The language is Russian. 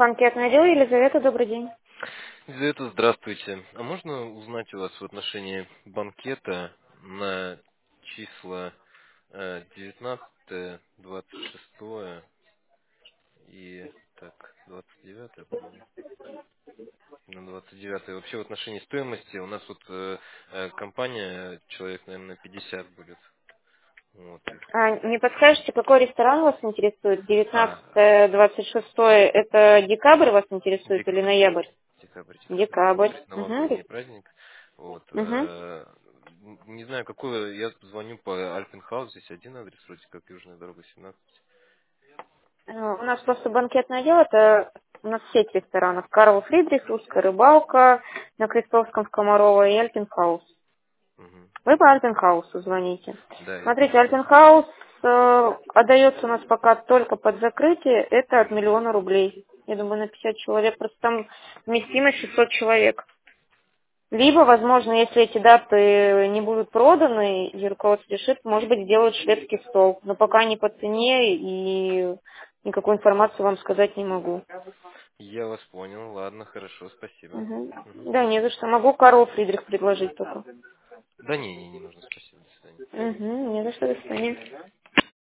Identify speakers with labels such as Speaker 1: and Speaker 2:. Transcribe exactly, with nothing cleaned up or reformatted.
Speaker 1: Банкетное дело, Елизавета, добрый день.
Speaker 2: Елизавета, здравствуйте. А можно узнать у вас в отношении банкета на числа э, девятнадцатое, двадцать шестое и так, двадцать девятое, по-моему, на двадцать девятое. Вообще в отношении стоимости у нас вот э, э, компания, человек, наверное, пятьдесят будет. Вот. И-
Speaker 1: А, не подскажете, какой ресторан вас интересует?
Speaker 2: А,
Speaker 1: девятнадцатое, двадцать шестое, это декабрь вас интересует или
Speaker 2: декабрь.
Speaker 1: ноябрь?
Speaker 2: Декабрь, декабрь.
Speaker 1: Декабрь.
Speaker 2: То есть
Speaker 1: Угу.
Speaker 2: новогодний праздник. Вот.
Speaker 1: Угу.
Speaker 2: э, н- Не знаю, какой. Я звоню по Альпенхаус. Здесь один адрес, вроде как Южная дорога семнадцать.
Speaker 1: У нас просто банкетное дело, это у нас сеть ресторанов. Карл Фридрих, Русская рыбалка, на Крестовском в Комарова и Альпенхаус.
Speaker 2: Мгм.
Speaker 1: Вы по Альпенхаусу звоните.
Speaker 2: Да, я по
Speaker 1: Смотрите,
Speaker 2: Альпенхаусу.
Speaker 1: Альпенхаус э, отдается у нас пока только под закрытие, это от миллиона рублей. Я думаю, на пятьдесят человек, просто там вместимость шестьсот человек. Либо, возможно, если эти даты не будут проданы, и руководство решит, может быть, сделают шведский стол. Но пока не по цене и никакой информации вам сказать не могу.
Speaker 2: Я вас понял. Ладно, хорошо, спасибо.
Speaker 1: Мгм.
Speaker 2: Мгм.
Speaker 1: Да, не за что. Могу Карл Фридрих предложить только.
Speaker 2: Да не, не, не нужно, спасибо, до свидания.
Speaker 1: Угу, не за что, до свидания.